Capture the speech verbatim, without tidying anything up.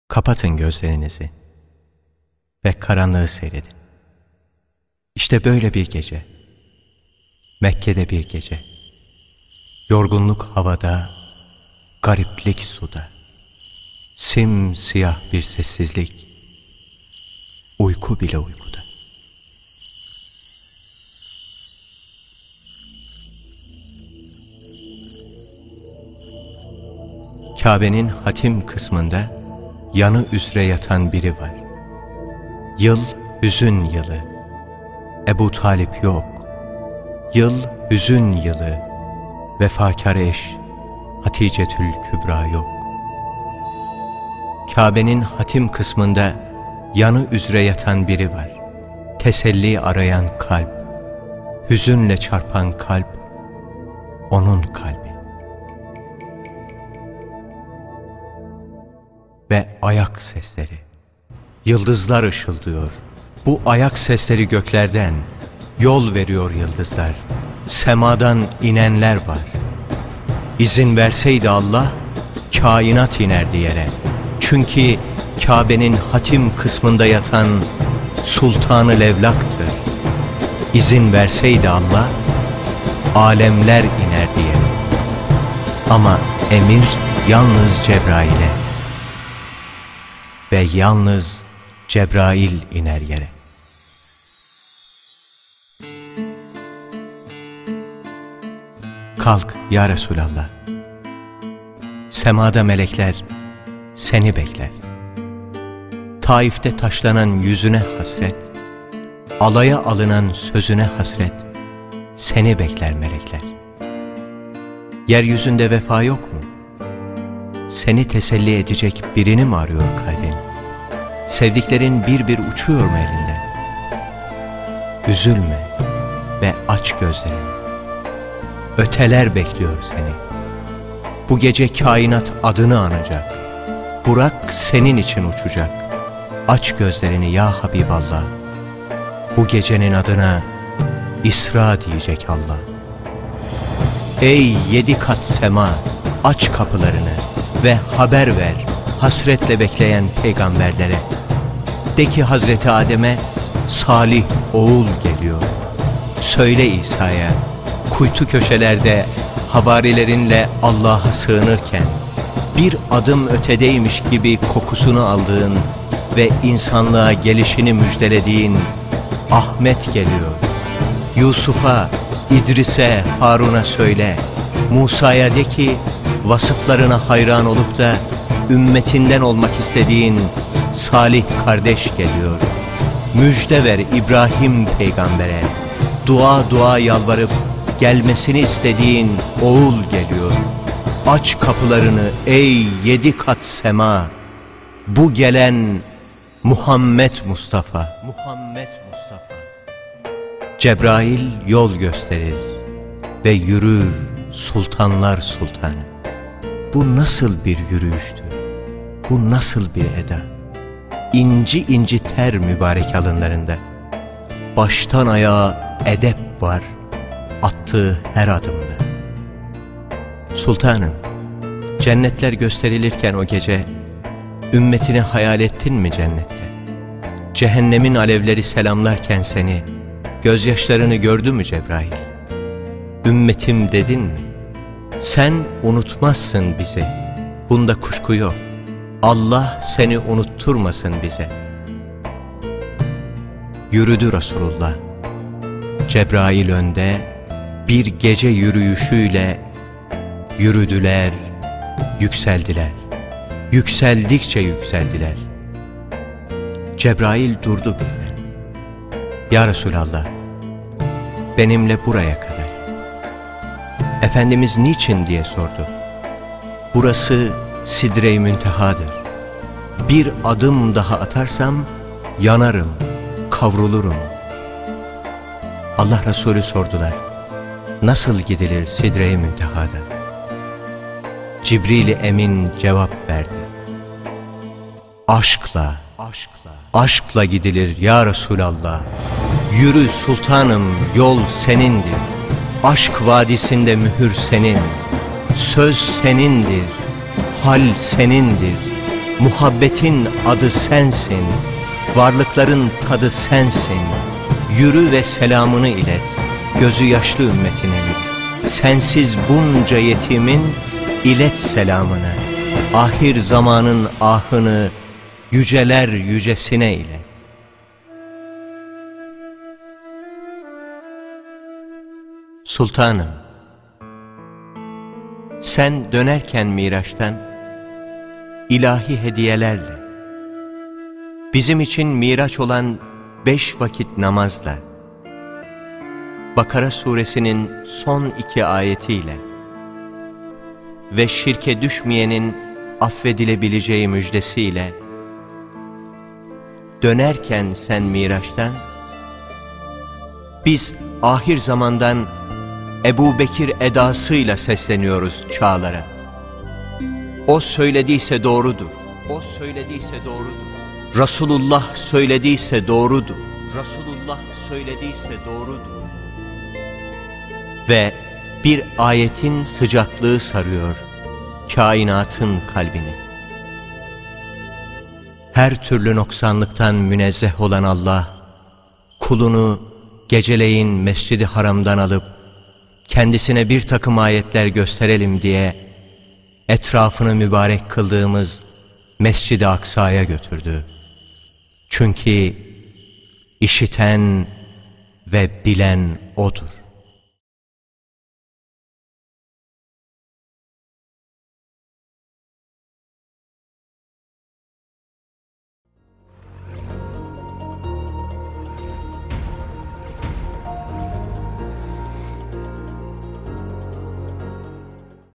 Kapatın gözlerinizi ve karanlığı seyredin. İşte böyle bir gece, Mekke'de bir gece, yorgunluk havada, gariplik suda, simsiyah bir sessizlik, uyku bile uykuda. Kabe'nin hatim kısmında yanı üzere yatan biri var. Yıl hüzün yılı, Ebu Talip yok. Yıl hüzün yılı, vefakar eş Haticetül Kübra yok. Kabe'nin hatim kısmında yanı üzere yatan biri var. Teselli arayan kalp, hüzünle çarpan kalp, onun kalbi. Ve ayak sesleri, yıldızlar ışıldıyor. Bu ayak sesleri göklerden, yol veriyor yıldızlar. Semadan inenler var. İzin verseydi Allah, kainat inerdi yere. Çünkü Kabe'nin hatim kısmında yatan Sultan-ı Levlak'tır. İzin verseydi Allah, alemler inerdi yere. Ama emir yalnız Cebrail'e ve yalnız Cebrail iner yere. Kalk ya Resulallah. Semada melekler seni bekler. Taif'te taşlanan yüzüne hasret, alaya alınan sözüne hasret, seni bekler melekler. Yeryüzünde vefa yok mu? Seni teselli edecek birini mi arıyor kalbin? Sevdiklerin bir bir uçuyor mu elinden? Üzülme ve aç gözlerini. Öteler bekliyor seni. Bu gece kainat adını anacak. Burak senin için uçacak. Aç gözlerini ya Habiballah. Bu gecenin adına İsra diyecek Allah. Ey yedi kat sema, aç kapılarını ve haber ver hasretle bekleyen peygamberlere. De ki Hazreti Adem'e salih oğul geliyor. Söyle İsa'ya, kuytu köşelerde havarilerinle Allah'a sığınırken bir adım ötedeymiş gibi kokusunu aldığın ve insanlığa gelişini müjdelediğin Ahmet geliyor. Yusuf'a, İdris'e, Harun'a söyle, Musa'ya de ki vasıflarına hayran olup da ümmetinden olmak istediğin salih kardeş geliyor. Müjde ver İbrahim peygambere, dua dua yalvarıp gelmesini istediğin oğul geliyor. Aç kapılarını ey yedi kat sema, bu gelen Muhammed Mustafa. Muhammed Mustafa. Cebrail yol gösterir ve yürür sultanlar sultanı. Bu nasıl bir yürüyüştür? Bu nasıl bir eda? İnci inci ter mübarek alınlarında. Baştan ayağa edep var attığı her adımda. Sultanım, cennetler gösterilirken o gece ümmetini hayal ettin mi cennette? Cehennemin alevleri selamlarken seni, gözyaşlarını gördü mü Cebrail? Ümmetim dedin mi? Sen unutmazsın bizi, bunda kuşku yok. Allah seni unutturmasın bize. Yürüdü Resulullah. Cebrail önde, bir gece yürüyüşüyle yürüdüler, yükseldiler. Yükseldikçe yükseldiler. Cebrail durdu birden. Ya Resulallah, benimle buraya kadar. Efendimiz niçin diye sordu. Burası Sidre-i Müntehadır. Bir adım daha atarsam yanarım, kavrulurum. Allah Resulü sordular. Nasıl gidilir Sidre-i Münteha'da? Cibril-i Emin cevap verdi. Aşkla, aşkla, aşkla gidilir ya Resulallah. Yürü sultanım, yol senindir. Aşk vadisinde mühür senin. Söz senindir, hal senindir. Muhabbetin adı sensin, varlıkların tadı sensin. Yürü ve selamını ilet, gözü yaşlı ümmetinin. Sensiz bunca yetimin, ilet selamını. Ahir zamanın ahını, yüceler yücesine ilet. Sultanım, sen dönerken Miraç'tan ilahi hediyelerle, bizim için Miraç olan beş vakit namazla, Bakara suresinin son iki ayetiyle ve şirke düşmeyenin affedilebileceği müjdesiyle, dönerken sen Miraç'tan, biz ahir zamandan Ebu Bekir edasıyla sesleniyoruz çağlara. O söylediyse doğrudur. O söylediyse doğrudur. Resulullah söylediyse doğrudur. Resulullah söylediyse doğrudur. Ve bir ayetin sıcaklığı sarıyor kainatın kalbini. Her türlü noksanlıktan münezzeh olan Allah, kulunu geceleyin Mescid-i Haram'dan alıp kendisine bir takım ayetler gösterelim diye etrafını mübarek kıldığımız Mescid-i Aksa'ya götürdü. Çünkü işiten ve bilen O'dur.